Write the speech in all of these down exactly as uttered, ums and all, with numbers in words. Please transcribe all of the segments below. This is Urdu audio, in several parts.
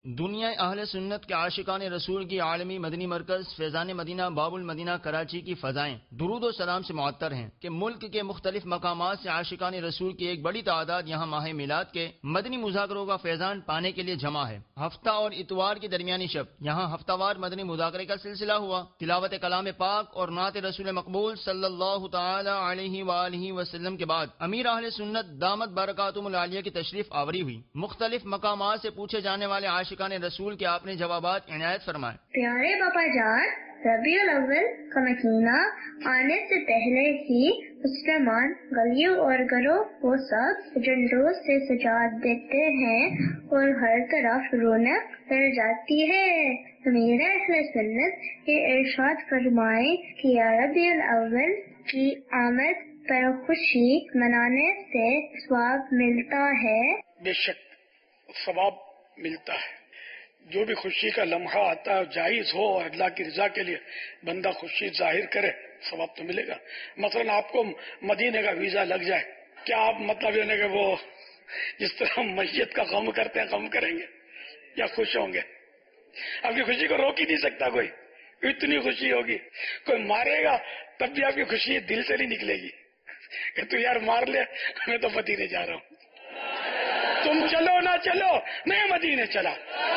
دنیا اہل سنت کے عاشقان رسول کی عالمی مدنی مرکز فیضان مدینہ باب المدینہ کراچی کی فضائیں درود و سلام سے معطر ہیں کہ ملک کے مختلف مقامات سے عاشقان رسول کی ایک بڑی تعداد یہاں ماہ میلاد کے مدنی مذاکروں کا فیضان پانے کے لیے جمع ہے۔ ہفتہ اور اتوار کی درمیانی شب یہاں ہفتہ وار مدنی مذاکرے کا سلسلہ ہوا۔ تلاوت کلام پاک اور نعت رسول مقبول صلی اللہ تعالی علیہ وآلہ وسلم کے بعد امیر اہل سنت دامت برکاتہم العالیہ کی تشریف آوری ہوئی۔ مختلف مقامات سے پوچھے جانے والے عاشقان رسول کے آپ نے جوابات عنایت فرمائے۔ پیارے باپا جان، ربیع الاول کا مہینہ آنے سے پہلے ہی مسلمان گلیوں اور گھروں کو سب جھنڈوں سے سجا دیتے ہیں اور ہر طرف رونق بڑھ جاتی ہے۔ امیر اہل سنت یہ ارشاد فرمائے کہ ربیع الاول کی آمد پر خوشی منانے سے ثواب ملتا ہے۔ بے شک ثواب ملتا ہے۔ جو بھی خوشی کا لمحہ آتا ہے جائز ہو اور اللہ کی رضا کے لیے بندہ خوشی ظاہر کرے، ثواب تو ملے گا۔ مثلا آپ کو مدینے کا ویزا لگ جائے، کیا آپ مطلب یہ کہ وہ جس طرح میت کا غم کرتے ہیں غم کریں گے یا خوش ہوں گے؟ آپ کی خوشی کو روک ہی نہیں سکتا کوئی، اتنی خوشی ہوگی۔ کوئی مارے گا تب بھی آپ کی خوشی دل سے نہیں نکلے گی کہ تو یار مار لے، میں تو مدینے جا رہا ہوں، تم چلو نہ چلو میں مدینے چلا۔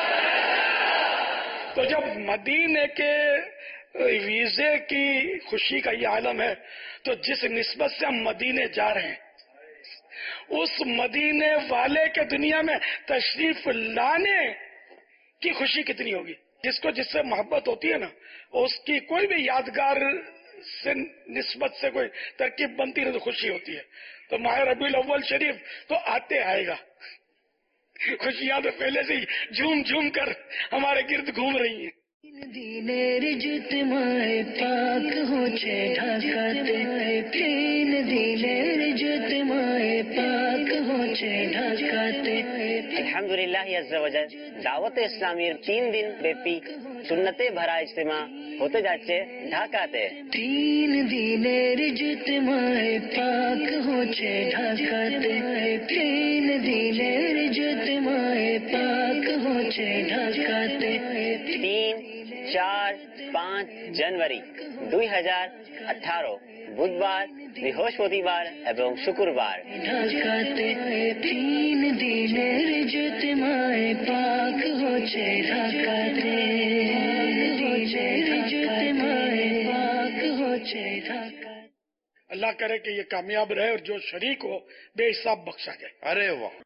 تو جب مدینے کے ویزے کی خوشی کا یہ عالم ہے تو جس نسبت سے ہم مدینے جا رہے ہیں اس مدینے والے کے دنیا میں تشریف لانے کی خوشی کتنی ہوگی۔ جس کو جس سے محبت ہوتی ہے نا، اس کی کوئی بھی یادگار سے نسبت سے کوئی ترکیب بنتی ہے تو خوشی ہوتی ہے۔ تو ماہ ربیع الاول شریف تو آتے آئے گا، خوشیاں تو پہلے سے ہی جھوم جھوم کر ہمارے گرد گھوم رہی ہیں۔ دینر جتمائے پاک ہو چھے ڈھاکاتے، تین دینر جتمائے پاک ہو چھے ڈھاکاتے۔ الحمدللہ عز وجل دعوت اسلامی تین دن بیپی سنتے بھرا اجتماع ہوتے جاچے ڈھاکاتے۔ تین دینر جتمائے پاک ہو چھے ڈھاکاتے، تین دینر جتمائے پاک ہو چھے ڈھاکاتے۔ تین چار پانچ جنوری দুই হাজার আঠারো বুধবার বৃহস্পতিবার এবং শুক্রবার। ঢাকাতে তিন দিনের জুতমায়ে পাক হচ্ছে ঢাকাতে, জুতমায়ে পাক হচ্ছে ঢাকা۔ اللہ کرے کہ یہ کامیاب رہے اور جو شریک ہو بے حساب بخشا جائے۔ ارے واہ!